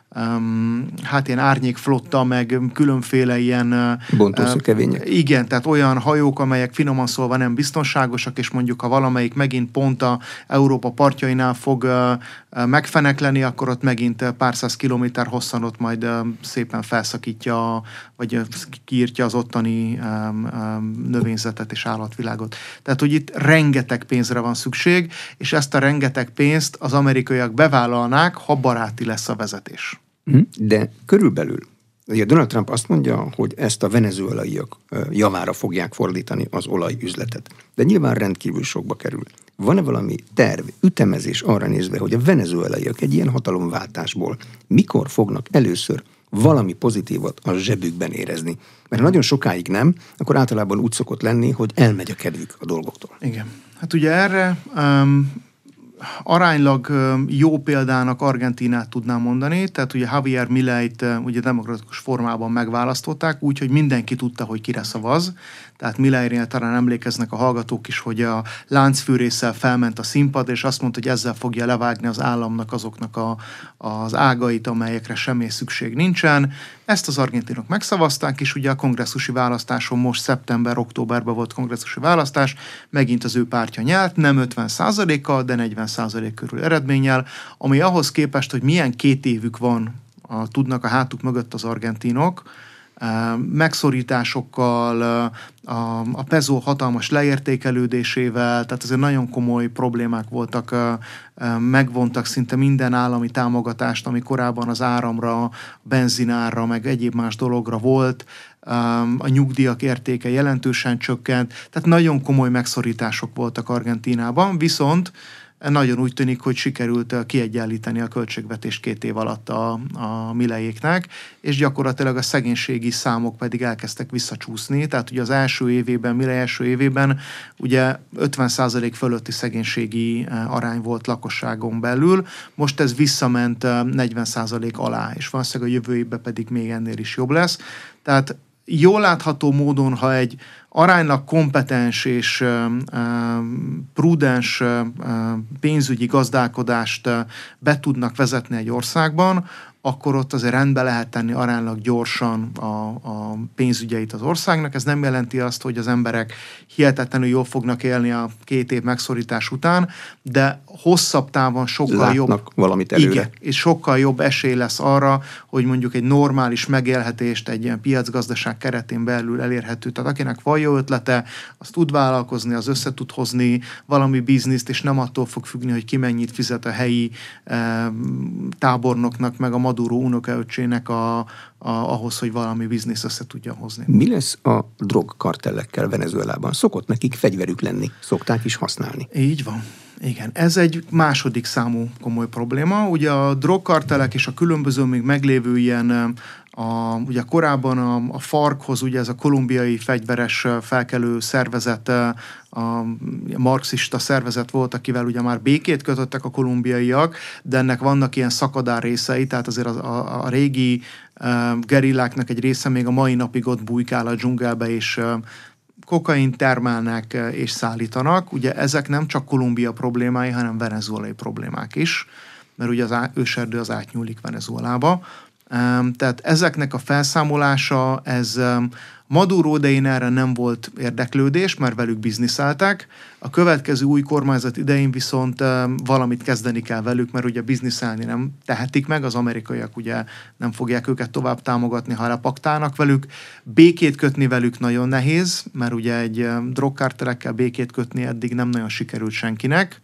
Um, hát ilyen árnyékflotta, meg különféle ilyen... Bontószökevények. Uh, igen, tehát olyan hajók, amelyek finoman szólva nem biztonságosak, és mondjuk ha valamelyik megint pont a Európa partjainál fog uh, uh, megfenekleni, akkor ott megint uh, pár száz kilométer hosszan ott majd uh, szépen felszakítja, vagy uh, kiírtja az ottani um, um, növényzetet és állatvilágot. Tehát, hogy itt rengeteg pénzre van szükség, és ezt a rengeteg pénzt az amerikaiak bevállalnák, ha baráti lesz a vezetés. De körülbelül, ugye Donald Trump azt mondja, hogy ezt a venezuelaiak javára fogják fordítani az olajüzletet. De nyilván rendkívül sokba kerül. Van-e valami terv, ütemezés arra nézve, hogy a venezuelaiak egy ilyen hatalomváltásból mikor fognak először valami pozitívat a zsebükben érezni? Mert ha nagyon sokáig nem, akkor általában úgy szokott lenni, hogy elmegy a kedvük a dolgoktól. Igen. Hát ugye erre... Um... aránylag jó példának Argentínát tudnám mondani, tehát ugye Javier Mileit ugye demokratikus formában megválasztották, úgyhogy mindenki tudta, hogy kire szavaz. Tehát Mileinél talán emlékeznek a hallgatók is, hogy a láncfűrésszel felment a színpad, és azt mondta, hogy ezzel fogja levágni az államnak azoknak a, az ágait, amelyekre semmi szükség nincsen. Ezt az argentinok megszavazták, és ugye a kongresszusi választáson most szeptember-októberben volt kongresszusi választás, megint az ő pártja nyert, nem ötven százalékkal, de negyven százalék körül eredménnyel, ami ahhoz képest, hogy milyen két évük van, a, tudnak a hátuk mögött az argentinok, megszorításokkal, a, a pezó hatalmas leértékelődésével, tehát azért nagyon komoly problémák voltak, megvontak szinte minden állami támogatást, ami korábban az áramra, benzinárra, meg egyéb más dologra volt, a nyugdíjak értéke jelentősen csökkent, tehát nagyon komoly megszorítások voltak Argentínában, viszont nagyon úgy tűnik, hogy sikerült kiegyenlíteni a költségvetést két év alatt a, a Mileiéknek, és gyakorlatilag a szegénységi számok pedig elkezdtek visszacsúszni, tehát ugye az első évében, Milei első évében ugye ötven százalék fölötti szegénységi arány volt lakosságon belül, most ez visszament negyven százalék alá, és valószínűleg a jövő évben pedig még ennél is jobb lesz. Tehát jól látható módon, ha egy aránylag kompetens és uh, prudens uh, pénzügyi gazdálkodást uh, be tudnak vezetni egy országban, akkor ott azért rendbe lehet tenni aránylag gyorsan a, a pénzügyeit az országnak. Ez nem jelenti azt, hogy az emberek hihetetlenül jól fognak élni a két év megszorítás után, de hosszabb távon sokkal látnak jobb... valamit előre. Igen, és sokkal jobb esély lesz arra, hogy mondjuk egy normális megélhetést egy ilyen piacgazdaság keretén belül elérhető. Tehát akinek van jó ötlete, az tud vállalkozni, az össze tud hozni valami bizniszt, és nem attól fog függni, hogy ki mennyit fizet a helyi eh, tábornoknak, meg a Maduro unokaöccsének a, a, ahhoz, hogy valami biznisz össze tudja hozni. Mi lesz a drogkartellekkel Venezuelában? Szokott nekik fegyverük lenni, szokták is használni. Így van. Igen, ez egy második számú komoly probléma. Ugye a drogkartellek és a különböző még meglévő ilyen, a, ugye korábban a, a FARC-hoz, ugye ez a kolumbiai fegyveres felkelő szervezet, a marxista szervezet volt, akivel ugye már békét kötöttek a kolumbiaiak, de ennek vannak ilyen szakadár részei, tehát azért a, a, a régi uh, gerilláknak egy része még a mai napig ott bujkál a dzsungelbe, és uh, kokain termelnek és szállítanak. Ugye ezek nem csak Kolumbia problémái, hanem venezuelai problémák is, mert ugye az őserdő az átnyúlik Venezuelába. Tehát ezeknek a felszámolása, ez Maduro idején erre nem volt érdeklődés, mert velük bizniszeltek. A következő új kormányzat idején viszont valamit kezdeni kell velük, mert ugye bizniszelni nem tehetik meg, az amerikaiak ugye nem fogják őket tovább támogatni, ha lepaktálnak velük. Békét kötni velük nagyon nehéz, mert ugye egy drogkártelekkel békét kötni eddig nem nagyon sikerült senkinek.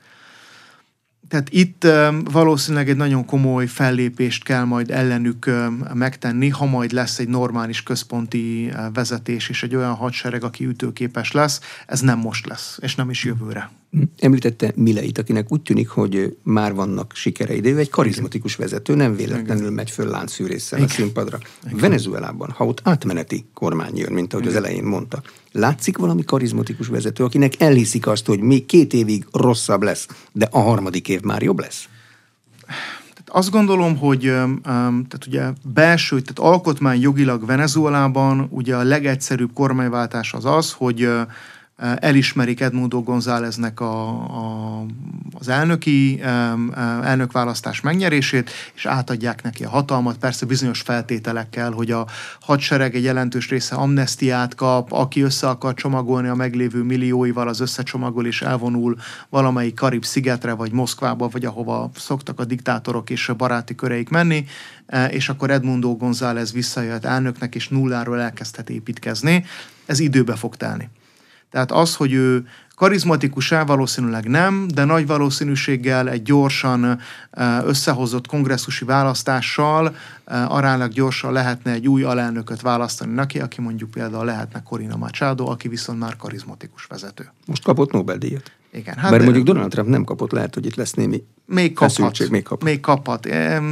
Tehát itt valószínűleg egy nagyon komoly fellépést kell majd ellenük megtenni, ha majd lesz egy normális központi vezetés és egy olyan hadsereg, aki ütőképes lesz. Ez nem most lesz, és nem is jövőre. Említette Mileit, akinek úgy tűnik, hogy már vannak sikerei, de ő egy karizmatikus vezető, nem véletlenül megy föl láncfűrésszel a színpadra. Igen. Venezuelában, ha ott átmeneti kormány jön, mint ahogy Igen. az elején mondta, látszik valami karizmatikus vezető, akinek elhiszik azt, hogy még két évig rosszabb lesz, de a harmadik év már jobb lesz? Tehát azt gondolom, hogy um, tehát ugye belső, tehát alkotmányjogilag Venezuelában ugye a legegyszerűbb kormányváltás az az, hogy uh, elismerik Edmundo Gonzáleznek a, a, az elnöki um, elnökválasztás megnyerését, és átadják neki a hatalmat, persze bizonyos feltételekkel, hogy a hadsereg egy jelentős része amnesztiát kap, aki össze akar csomagolni a meglévő millióival, az összecsomagol és elvonul valamelyik Karib-szigetre, vagy Moszkvába, vagy ahova szoktak a diktátorok és a baráti köreik menni, és akkor Edmundo González visszajött elnöknek, és nulláról elkezdhet építkezni. Ez időbe fog telni. Tehát az, hogy ő karizmatikus-e, valószínűleg nem, de nagy valószínűséggel egy gyorsan összehozott kongresszusi választással aránylag gyorsan lehetne egy új alelnököt választani neki, aki mondjuk például lehetne Corina Machado, aki viszont már karizmatikus vezető. Most kapott Nobel-díjat. Igen. Hát Bár mondjuk Donald Trump nem kapott, lehet, hogy itt lesz némi még kaphat, még kaphat. Még kaphat.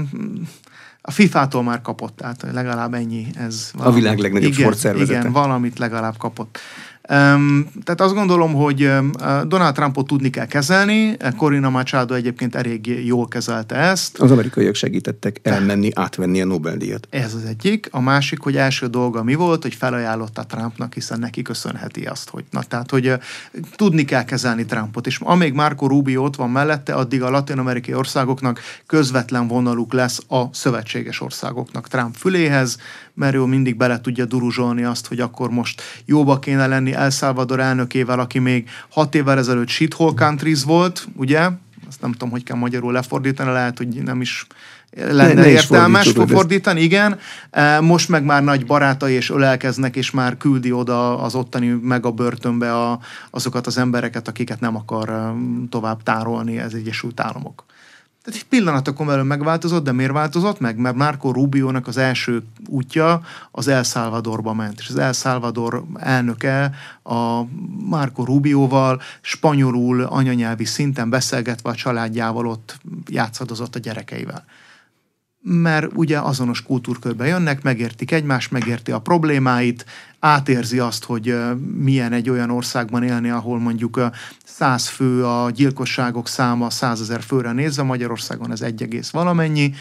A fifától már kapott, tehát legalább ennyi. Ez valami, a világ legnagyobb sportszervezete. Igen, valamit legalább kapott. Tehát azt gondolom, hogy Donald Trumpot tudni kell kezelni, Corina Machado egyébként elég jól kezelte ezt. Az amerikaiak segítettek elmenni, átvenni a Nobel-díjat. Ez az egyik. A másik, hogy első dolga mi volt, hogy felajánlotta Trumpnak, hiszen neki köszönheti azt, hogy na, tehát, hogy tudni kell kezelni Trumpot. És amíg Marco Rubio ott van mellette, addig a latin-amerikai országoknak közvetlen vonaluk lesz a szövetséges országoknak Trump füléhez, mert ő mindig bele tudja duruzsolni azt, hogy akkor most jóba kéne lenni El Salvador elnökével, aki még hat évvel ezelőtt shithole countries volt, ugye? Azt nem tudom, hogy kell magyarul lefordítani, lehet, hogy nem is lenne ne, ne értelmes fordítani, igen. Most meg már nagy barátai és ölelkeznek, és már küldi oda az ottani meg a börtönbe a, azokat az embereket, akiket nem akar tovább tárolni az Egyesült Államok. Tehát egy pillanatokon belül megváltozott, de miért változott meg? Mert Marco Rubionak az első útja az El Salvadorba ment, és az El Salvador elnöke a Marco Rubioval spanyolul, anyanyelvi szinten beszélgetve a családjával ott játszadozott a gyerekeivel. Mert ugye azonos kultúrkörbe jönnek, megértik egymást, megérti a problémáit, átérzi azt, hogy milyen egy olyan országban élni, ahol mondjuk száz fő a gyilkosságok száma százezer főre nézve, Magyarországon ez egy egész valamennyi,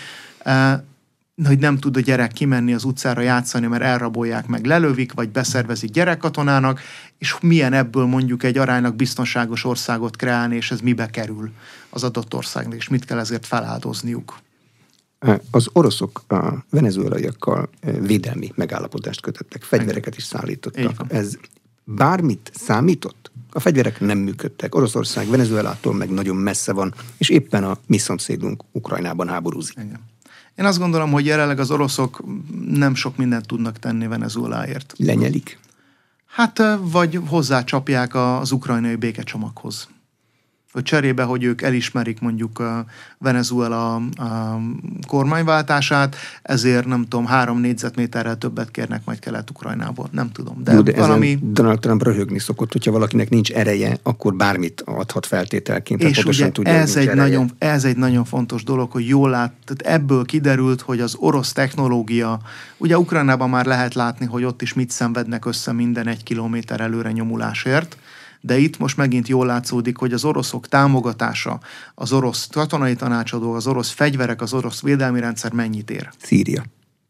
hogy nem tud a gyerek kimenni az utcára játszani, mert elrabolják meg, lelövik, vagy beszervezik gyerekkatonának, és milyen ebből mondjuk egy aránylag biztonságos országot kreálni, és ez mibe kerül az adott országnak, és mit kell ezért feláldozniuk. Az oroszok a venezuelaiakkal védelmi megállapodást kötöttek, fegyvereket is szállítottak. Ez bármit számított? A fegyverek nem működtek. Oroszország Venezuelától meg nagyon messze van, és éppen a mi szomszédunk Ukrajnában háborúzik. Igen. Én azt gondolom, hogy jelenleg az oroszok nem sok mindent tudnak tenni Venezueláért. Lenyelik? Hát, vagy hozzácsapják az ukrajnai békecsomaghoz. Hogy cserébe, hogy ők elismerik mondjuk a Venezuela a kormányváltását, ezért nem tudom, három négyzetméterrel többet kérnek majd Kelet-Ukrajnából. Nem tudom. De, Jó, de valami... Donald Trump röhögni szokott, hogyha valakinek nincs ereje, akkor bármit adhat feltételként. És ugye tudja, ez, egy nagyon, ez egy nagyon fontos dolog, hogy jól lát, tehát ebből kiderült, hogy az orosz technológia, ugye Ukrajnában már lehet látni, hogy ott is mit szenvednek össze minden egy kilométer előre nyomulásért, de itt most megint jól látszódik, hogy az oroszok támogatása, az orosz katonai tanácsadó, az orosz fegyverek, az orosz védelmi rendszer mennyit ér. Szíria.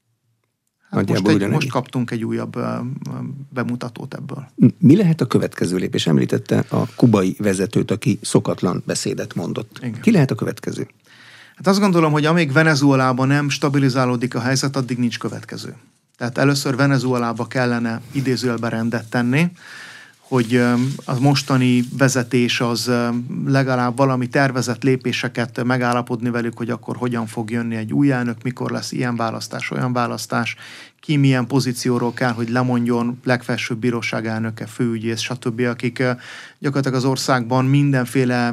Hát most, egy, most kaptunk egy újabb uh, bemutatót ebből. Mi lehet a következő lépés? Említette a kubai vezetőt, aki szokatlan beszédet mondott. Igen. Ki lehet a következő? Hát azt gondolom, hogy amíg Venezuelában nem stabilizálódik a helyzet, addig nincs következő. Tehát először Venezuelába kellene idézőjelbe rendet tenni, hogy a mostani vezetés az legalább valami tervezett lépéseket megállapodni velük, hogy akkor hogyan fog jönni egy új elnök, mikor lesz ilyen választás, olyan választás, ki milyen pozícióról kell, hogy lemondjon, legfelsőbb bíróság elnöke, főügyész, stb., akik gyakorlatilag az országban mindenféle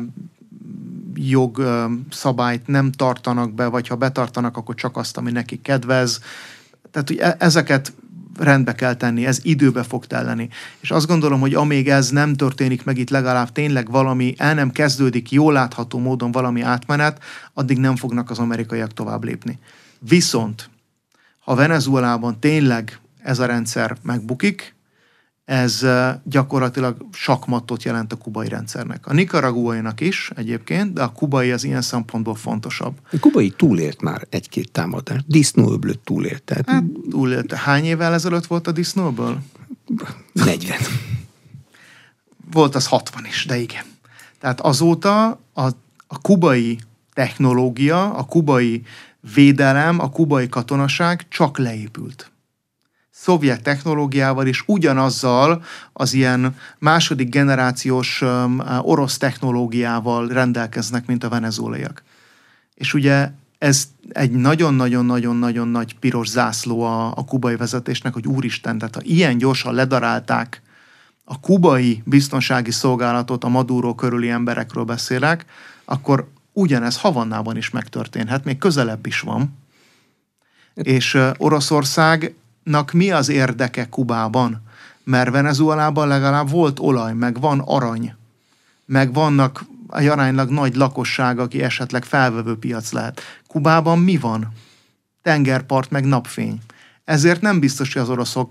jogszabályt nem tartanak be, vagy ha betartanak, akkor csak azt, ami neki kedvez. Tehát, hogy ezeket rendbe kell tenni, ez időbe fog telleni. És azt gondolom, hogy amíg ez nem történik meg, itt legalább tényleg valami, el nem kezdődik jól látható módon valami átmenet, addig nem fognak az amerikaiak tovább lépni. Viszont, ha Venezuelában tényleg ez a rendszer megbukik, ez gyakorlatilag sakmattot jelent a kubai rendszernek. A nikaraguainak is egyébként, de a kubai az ilyen szempontból fontosabb. A kubai túlélt már egy-két támadást. Disznóöblöt túlélt. Tehát... Hát, túlélt. Hány évvel ezelőtt volt a disznóból? negyven. Volt az hatvan is, de igen. Tehát azóta a, a kubai technológia, a kubai védelem, a kubai katonaság csak leépült. Szovjet technológiával is ugyanazzal az ilyen második generációs um, orosz technológiával rendelkeznek, mint a venezuelaiak. És ugye ez egy nagyon-nagyon-nagyon-nagyon nagy piros zászló a, a kubai vezetésnek, hogy úristen, tehát ha ilyen gyorsan ledarálták a kubai biztonsági szolgálatot, a Maduro körüli emberekről beszélek, akkor ugyanez Havannában is megtörténhet, még közelebb is van. És uh, Oroszország mi az érdeke Kubában? Mert Venezuelában legalább volt olaj, meg van arany, meg vannak egy aránylag nagy lakosság, aki esetleg felvevő piac lehet. Kubában mi van? Tengerpart, meg napfény. Ezért nem biztos, hogy az oroszok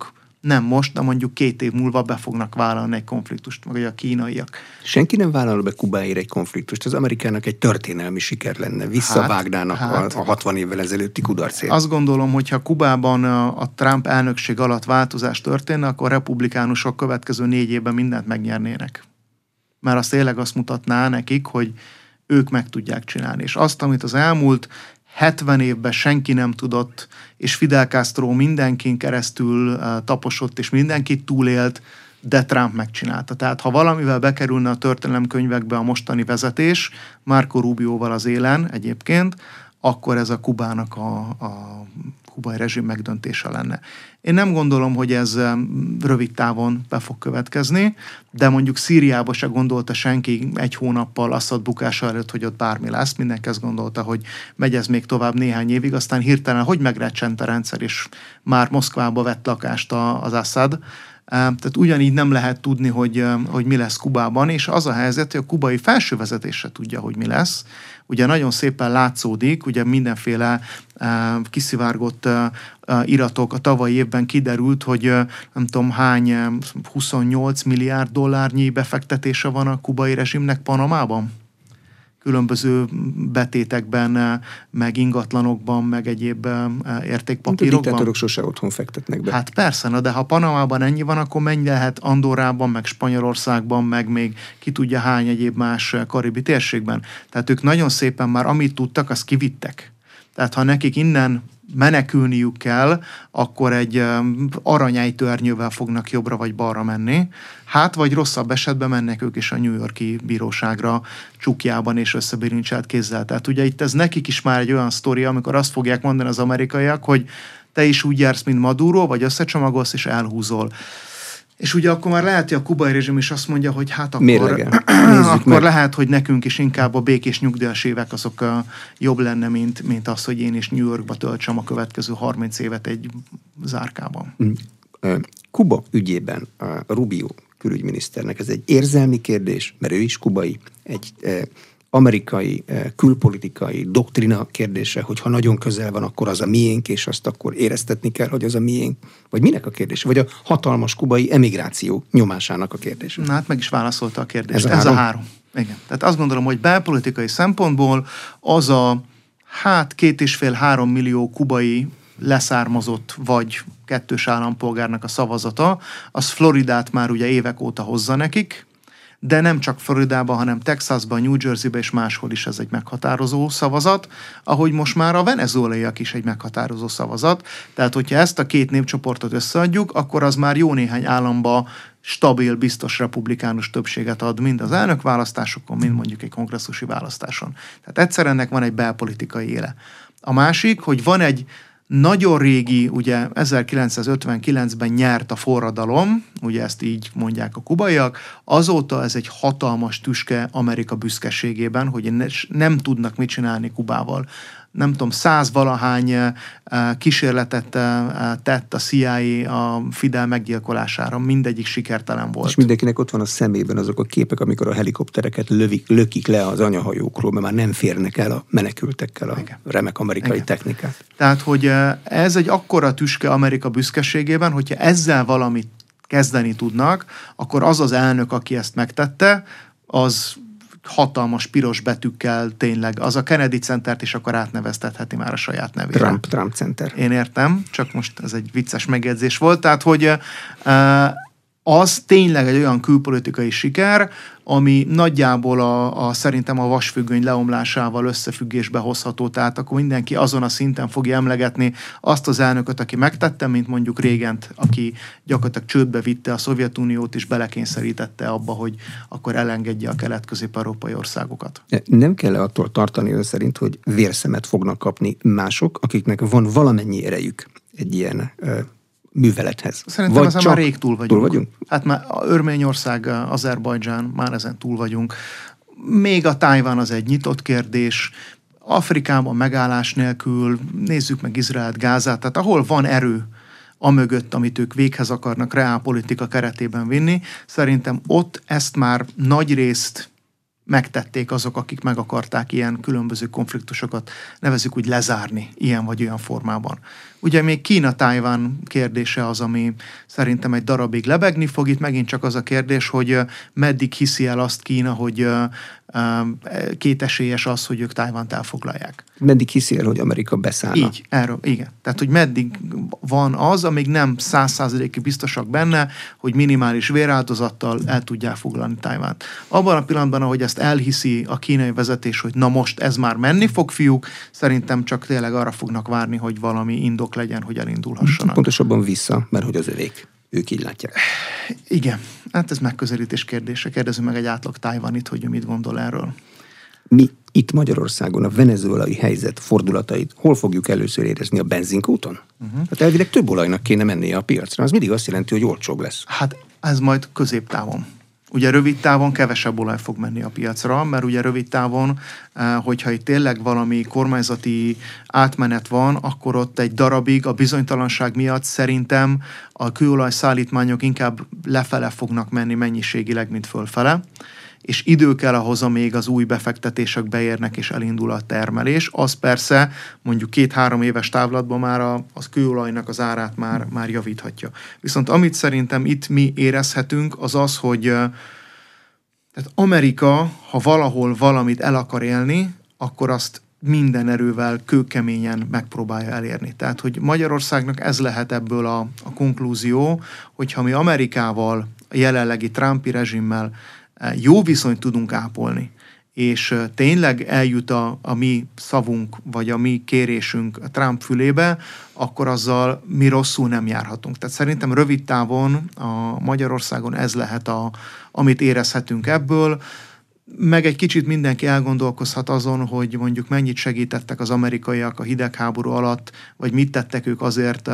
nem most, de mondjuk két év múlva be fognak vállalni egy konfliktust, meg a kínaiak. Senki nem vállal be Kubáért egy konfliktust. Az Amerikának egy történelmi siker lenne. Visszavágnának hát, hát, a hatvan évvel ezelőtti kudarcért. Azt gondolom, hogyha Kubában a Trump elnökség alatt változás történne, akkor a republikánusok következő négy évben mindent megnyernének. Mert az tényleg azt mutatná nekik, hogy ők meg tudják csinálni. És azt, amit az elmúlt hetven évben senki nem tudott, és Fidel Castro mindenkin keresztül uh, taposott, és mindenkit túlélt, de Trump megcsinálta. Tehát ha valamivel bekerülne a történelemkönyvekbe a mostani vezetés, Marco Rubioval az élen egyébként, akkor ez a Kubának a, a kubai rezsim megdöntése lenne. Én nem gondolom, hogy ez rövid távon be fog következni, de mondjuk Szíriába se gondolta senki egy hónappal Assad bukása előtt, hogy ott bármi lesz. Mindenki azt gondolta, hogy megy ez még tovább néhány évig, aztán hirtelen, hogy megrecsent a rendszer, és már Moszkvába vett lakást az Assad. Tehát ugyanígy nem lehet tudni, hogy, hogy mi lesz Kubában, és az a helyzet, hogy a kubai felső vezetés se tudja, hogy mi lesz. Ugye nagyon szépen látszódik, ugye mindenféle uh, kiszivárgott uh, uh, iratok a tavalyi évben kiderült, hogy uh, nem tudom hány, uh, huszonnyolc milliárd dollárnyi befektetése van a kubai rezsimnek Panamában. Különböző betétekben, meg ingatlanokban, meg egyéb értékpapírokban. A diktátorok sose otthon fektetnek be. Hát persze, na de ha Panamában ennyi van, akkor mennyi lehet Andorrában, meg Spanyolországban, meg még ki tudja hány egyéb más karibi térségben. Tehát ők nagyon szépen már amit tudtak, azt kivittek. Tehát ha nekik innen menekülniük kell, akkor egy aranyejtőernyővel fognak jobbra vagy balra menni. Hát, vagy rosszabb esetben mennek ők is a New York-i bíróságra csukjában és összebilincselt kézzel. Tehát ugye itt ez nekik is már egy olyan sztori, amikor azt fogják mondani az amerikaiak, hogy te is úgy jársz, mint Maduro, vagy összecsomagolsz és elhúzol. És ugye akkor már lehet, hogy a kubai rezsim is azt mondja, hogy hát akkor, akkor lehet, hogy nekünk is inkább a békés nyugdíjas évek azok a jobb lenne, mint, mint az, hogy én is New Yorkba töltsem a következő harminc évet egy zárkában. Kuba ügyében a Rubio külügyminiszternek ez egy érzelmi kérdés, mert ő is kubai, egy amerikai, külpolitikai doktrina kérdése, hogy ha nagyon közel van, akkor az a miénk, és azt akkor éreztetni kell, hogy az a miénk. Vagy minek a kérdése? Vagy a hatalmas kubai emigráció nyomásának a kérdése? Na hát meg is válaszolta a kérdést. Ez a Ez három? a három. Igen. Tehát azt gondolom, hogy belpolitikai szempontból az a hát két és fél három millió kubai leszármazott vagy kettős állampolgárnak a szavazata, az Floridát már ugye évek óta hozza nekik, de nem csak Floridában, hanem Texasban, New Jerseyben és máshol is ez egy meghatározó szavazat, ahogy most már a venezuelaiak is egy meghatározó szavazat. Tehát, hogyha ezt a két népcsoportot összeadjuk, akkor az már jó néhány államba stabil, biztos republikánus többséget ad, mind az elnökválasztásokon, mind mondjuk egy kongresszusi választáson. Tehát egyszer ennek van egy belpolitikai éle. A másik, hogy van egy nagyon régi, ugye ezerkilencszázötvenkilencben nyert a forradalom, ugye ezt így mondják a kubaiak, azóta ez egy hatalmas tüske Amerika büszkeségében, hogy nem tudnak mit csinálni Kubával. Nem tudom, százvalahány kísérletet tett a C I A a Fidel meggyilkolására, mindegyik sikertelen volt. És mindenkinek ott van a szemében azok a képek, amikor a helikoptereket lövik, lökik le az anyahajókról, mert már nem férnek el a menekültekkel a Igen. remek amerikai Igen. technikát. Tehát, hogy ez egy akkora tüske Amerika büszkeségében, hogyha ezzel valamit kezdeni tudnak, akkor az az elnök, aki ezt megtette, az hatalmas piros betűkkel tényleg, az a Kennedy Centert is akkor átneveztetheti már a saját nevére. Trump, Trump Center. Én értem, csak most ez egy vicces megjegyzés volt. Tehát, hogy az tényleg egy olyan külpolitikai siker, ami nagyjából a, a, szerintem a vasfüggöny leomlásával összefüggésbe hozható, tehát akkor mindenki azon a szinten fogja emlegetni azt az elnököt, aki megtette, mint mondjuk Régent, aki gyakorlatilag csődbe vitte a Szovjetuniót, és belekényszerítette abba, hogy akkor elengedje a kelet-közép-európai országokat. Nem kell attól tartani ön szerint, hogy vérszemet fognak kapni mások, akiknek van valamennyi erejük egy ilyen művelethez. Szerintem Vagy ezen már rég túl vagyunk. túl vagyunk. Hát már Örményország, Azerbajdzsán, már ezen túl vagyunk. Még a Tájván az egy nyitott kérdés. Afrikában megállás nélkül, nézzük meg Izraelt, Gázát, tehát ahol van erő amögött, amit ők véghez akarnak reálpolitika keretében vinni, szerintem ott ezt már nagy részt megtették azok, akik meg akarták ilyen különböző konfliktusokat, nevezzük úgy lezárni ilyen vagy olyan formában. Ugye még Kína-Tájván kérdése az, ami szerintem egy darabig lebegni fog. Itt megint csak az a kérdés, hogy meddig hiszi el azt Kína, hogy kétesélyes az, hogy ők Tájvánt elfoglalják. Meddig hiszi el, hogy Amerika beszállna? Így, erről, igen. Tehát, hogy meddig van az, amíg nem száz százalékig biztosak benne, hogy minimális véráldozattal el tudják foglalni Tájvánt. Abban a pillanatban, ahogy ezt elhiszi a kínai vezetés, hogy na most ez már menni fog, fiúk, szerintem csak tényleg arra fognak várni, hogy valami indok legyen, hogy elindulhassanak. Pontosabban vissza, mert hogy az övék. Ők így látják. Igen, hát ez megközelítés kérdése. Kérdezzük meg egy átlag tájvanit, hogy ő mit gondol erről. Mi itt Magyarországon a venezuelai helyzet fordulatait hol fogjuk először érezni? A benzinkúton? Uh-huh. Hát elvileg több olajnak kéne mennie a piacra. Az mindig azt jelenti, hogy olcsóbb lesz. Hát ez majd középtávon. Ugye rövid távon kevesebb olaj fog menni a piacra, mert ugye rövid távon, hogyha itt tényleg valami kormányzati átmenet van, akkor ott egy darabig a bizonytalanság miatt szerintem a kőolaj szállítmányok inkább lefele fognak menni mennyiségileg, mint fölfele, és idő kell ahhoz, amíg az új befektetések beérnek és elindul a termelés. Az persze mondjuk két-három éves távlatban már a, az kőolajnak az árát már, már javíthatja. Viszont amit szerintem itt mi érezhetünk, az az, hogy tehát Amerika, ha valahol valamit el akar élni, akkor azt minden erővel, kőkeményen megpróbálja elérni. Tehát, hogy Magyarországnak ez lehet ebből a, a konklúzió, hogyha mi Amerikával, a jelenlegi Trumpi rezsimmel jó viszonyt tudunk ápolni, és tényleg eljut a, a mi szavunk, vagy a mi kérésünk a Trump fülébe, akkor azzal mi rosszul nem járhatunk. Tehát szerintem rövid távon a Magyarországon ez lehet, a, amit érezhetünk ebből, meg egy kicsit mindenki elgondolkozhat azon, hogy mondjuk mennyit segítettek az amerikaiak a hidegháború alatt, vagy mit tettek ők azért,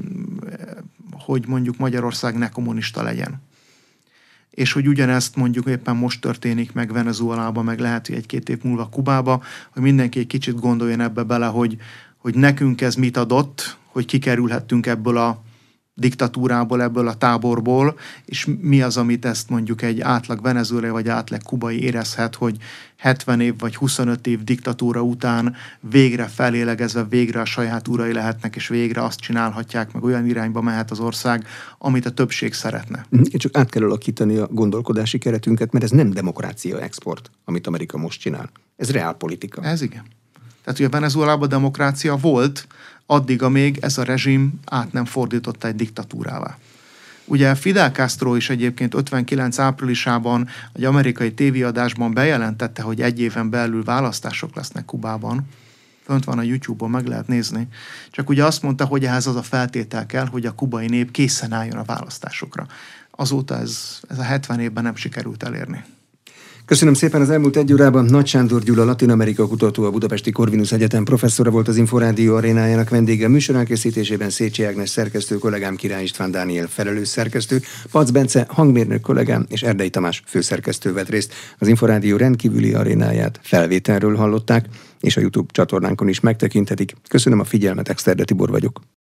hogy mondjuk Magyarország ne kommunista legyen. És hogy ugyanezt mondjuk éppen most történik meg Venezuelában, meg lehet, hogy egy-két év múlva Kubába, hogy mindenki egy kicsit gondoljon ebbe bele, hogy, hogy nekünk ez mit adott, hogy kikerülhettünk ebből a diktatúrából, ebből a táborból, és mi az, amit ezt mondjuk egy átlag venezuelai vagy átlag kubai érezhet, hogy hetven év vagy huszonöt év diktatúra után végre felélegezve, végre a saját urai lehetnek, és végre azt csinálhatják, meg olyan irányba mehet az ország, amit a többség szeretne. Én csak át kell alakítani a gondolkodási keretünket, mert ez nem demokrácia export, amit Amerika most csinál. Ez reálpolitika. Ez igen. Tehát, hogy a Venezuelában demokrácia volt, addig, amíg ez a rezsim át nem fordította egy diktatúrává. Ugye Fidel Castro is egyébként ötvenkilenc áprilisában egy amerikai tévéadásban bejelentette, hogy egy éven belül választások lesznek Kubában. Fönt van a YouTube-on, meg lehet nézni. Csak ugye azt mondta, hogy ehhez az a feltétel kell, hogy a kubai nép készen álljon a választásokra. Azóta ez, ez a hetven évben nem sikerült elérni. Köszönöm szépen. Az elmúlt egy órában Nagy Sándor Gyula, Latin-Amerika kutató, a Budapesti Corvinus Egyetem professzora volt az Inforádió arénájának vendége. Műsor elkészítésében Szécsi Ágnes szerkesztő, kollégám Király István Dániel felelős szerkesztő, Pac Bence hangmérnök kollégám és Erdei Tamás főszerkesztő vett részt. Az Inforádió rendkívüli arénáját felvételről hallották, és a YouTube csatornánkon is megtekinthetik. Köszönöm a figyelmet, Exterde Tibor vagyok.